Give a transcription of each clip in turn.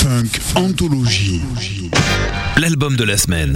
Funk Anthologie. L'album de la semaine.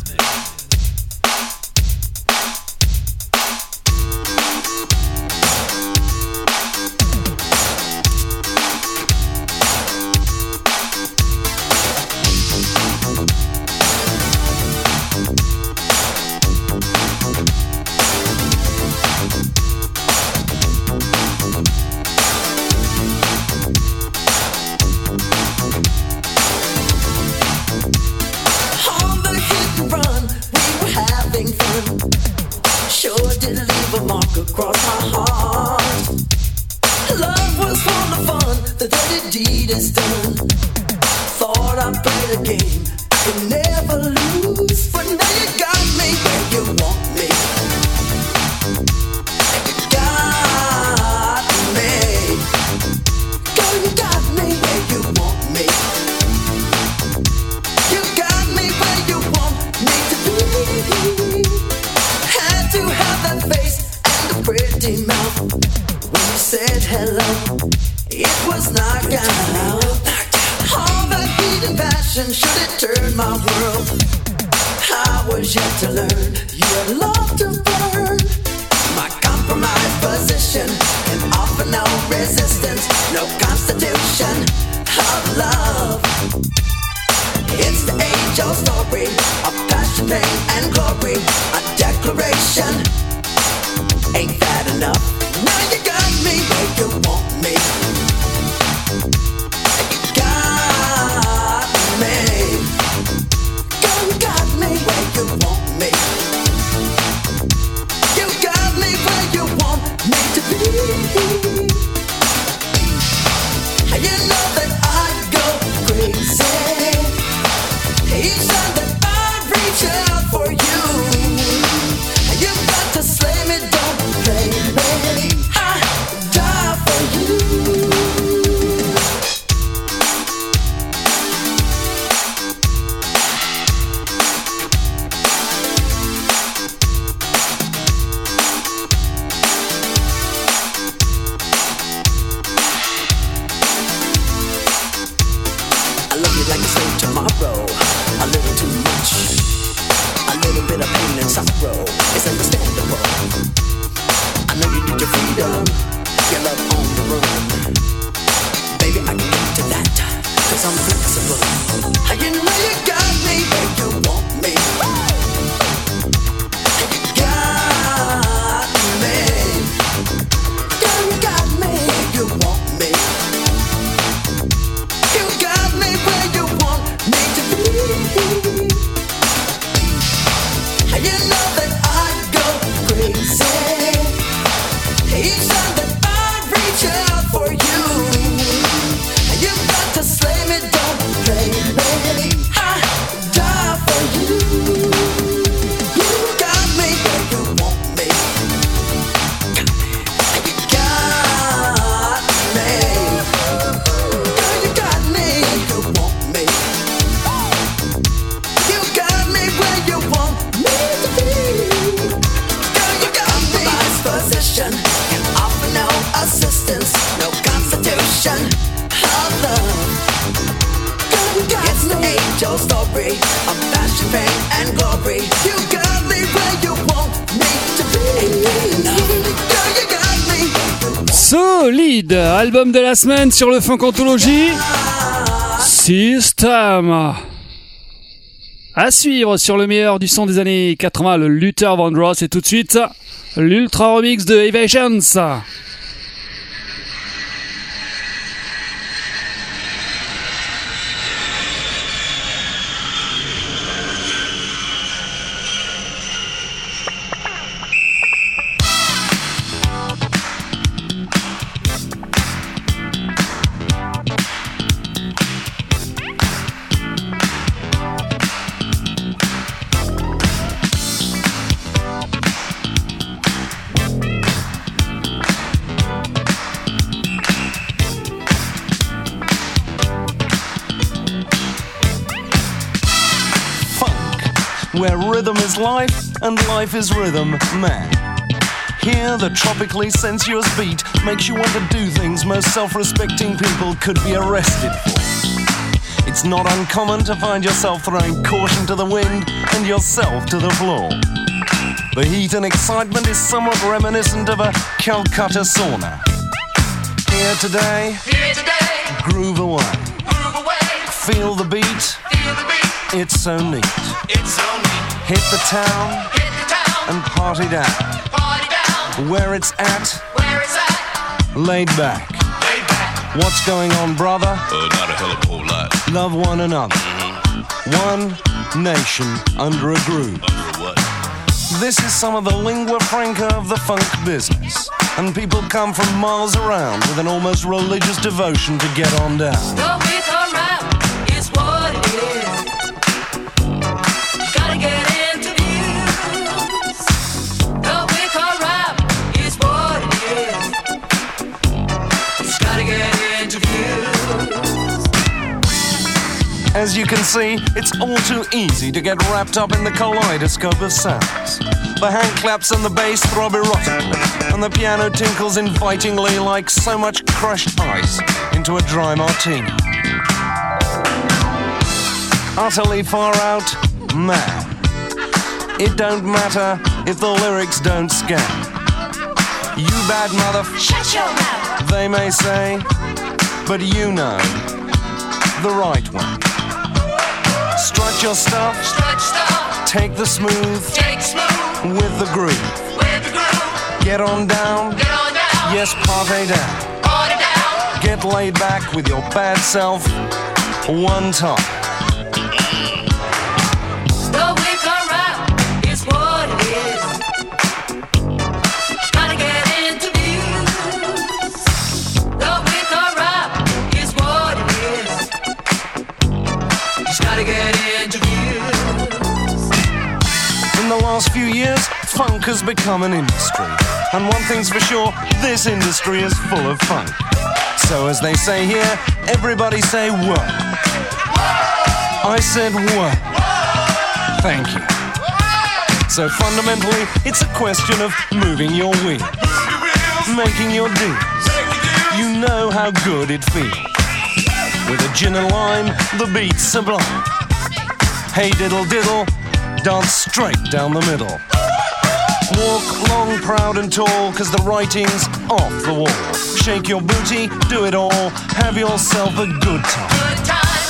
Solide, album de la semaine sur le Funk Anthologie, System. À suivre sur le meilleur du son des années 80, le Luther Vandross, et tout de suite, l'ultra remix de Evasions. Where rhythm is life and life is rhythm, man. Here, the tropically sensuous beat makes you want to do things most self-respecting people could be arrested for. It's not uncommon to find yourself throwing caution to the wind and yourself to the floor. The heat and excitement is somewhat reminiscent of a Calcutta sauna. Here today, groove away. Feel the beat, it's so neat. Hit the town, and party down. Where it's at, laid back. What's going on, brother? Not a hell of a whole lot. Love one another. One nation under a groove. What? This is some of the lingua franca of the funk business. And people come from miles around with an almost religious devotion to get on down. The wick around is what it is. Gotta get into views. The wick around is what it is. It's gotta get into views. As you can see, it's all too easy to get wrapped up in the kaleidoscope of sounds. The hand claps and the bass throb erotically, and the piano tinkles invitingly like so much crushed ice into a dry martini. Utterly far out, man. It don't matter if the lyrics don't scan. You bad mother, Shut your mouth. they may say, but you know the right one. Strut your stuff, Stretch stuff. take the smooth Take smooth. with the groove. With the groove. Get on down, Get on down. yes, party down. Party down. Get laid back with your bad self one time. The wick around is what it is. Gotta get into views. The wick around is what it is. Just gotta get into views. In the last few years, funk has become an industry. And one thing's for sure, this industry is full of funk. So as they say here, everybody say work. I said work. Thank you. So fundamentally, it's a question of moving your wheels, making your deals. You know how good it feels. With a gin and lime, the beat's sublime. Hey diddle diddle, dance straight down the middle. Walk long, proud and tall, cause the writing's off the wall. Shake your booty, do it all, have yourself a good time. Good times.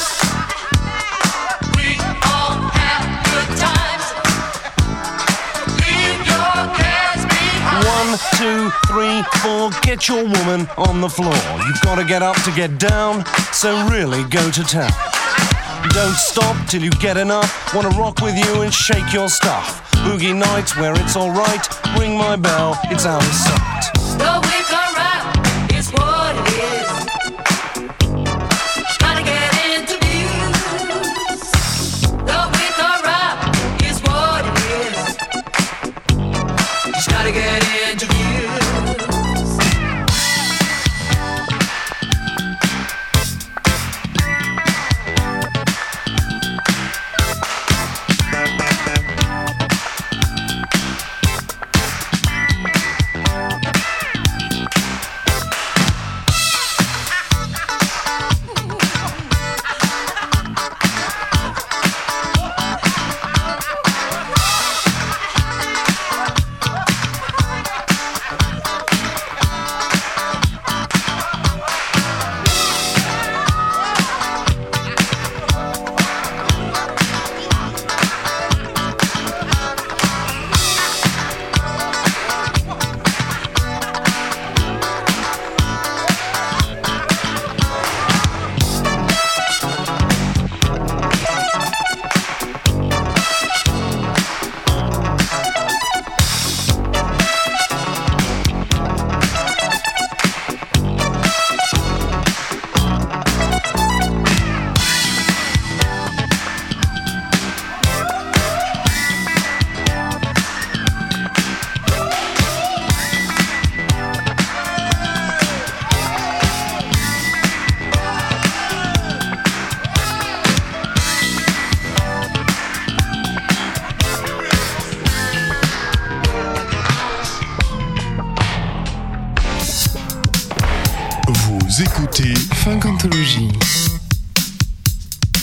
We all have good times. Leave your cares behind. 1, 2, 3, 4, get your woman on the floor. You've gotta get up to get down, so really go to town. Don't stop till you get enough. Wanna rock with you and shake your stuff. Boogie nights where it's alright. Ring my bell, it's out of sight. The wick around is what it is. Gotta get into views. The wick around is what it is. Just gotta get into views. Vous écoutez Funk Anthology.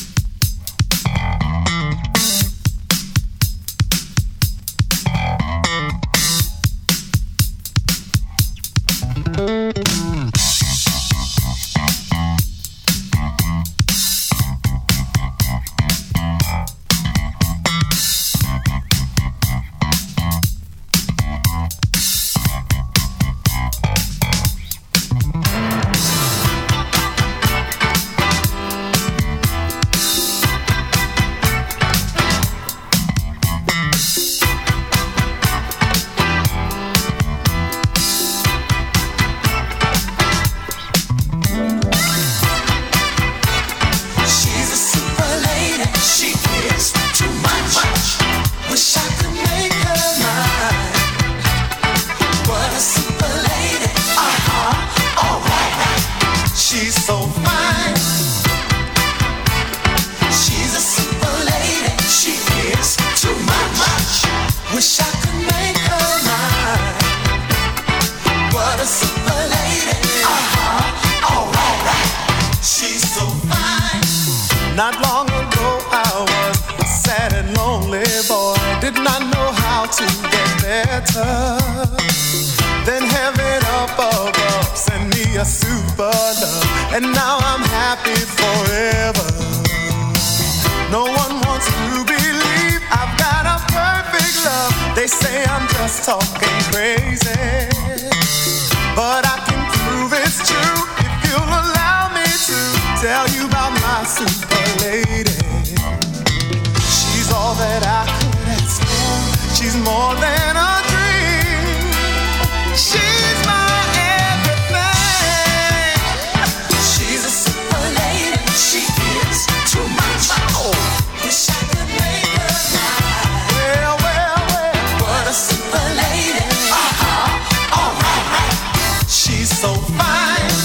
she's so fine. Not long ago I was a sad and lonely boy. Did not know how to get better. Then heaven up above sent me a super love, and now I'm happy forever. No one wants to believe I've got a perfect love. They say I'm just talking crazy, but I can prove it's true if you'll allow me to tell you about my super lady. She's all that I could ask for. She's more than a dream. She's my everything. She's a super lady. She is too much. Wish I could make her mine. Well, what a super lady. All right. She's so fine.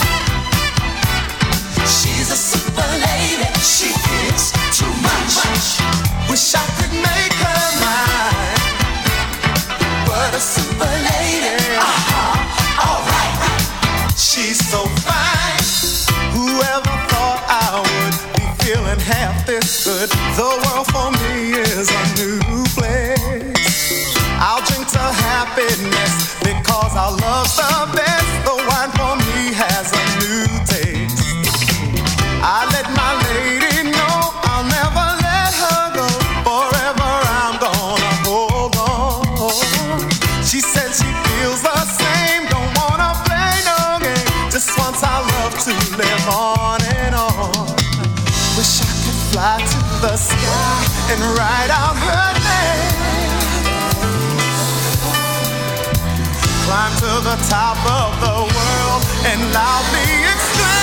She's a super lady. She is too much. Wish I could make her mine. What a super lady. All right. She's so fine. Whoever thought I would be feeling half this good? The world for me is a new place. I'll drink to happiness because our love's the best. The wine for me has a new taste. I let my lady know I'll never let her go. Forever I'm gonna hold on. She said she feels the same. Don't wanna play no game. Just wants our love to live on and on. Wish I could fly to the sky and write out her name. Climb to the top of the world and loudly exclaim.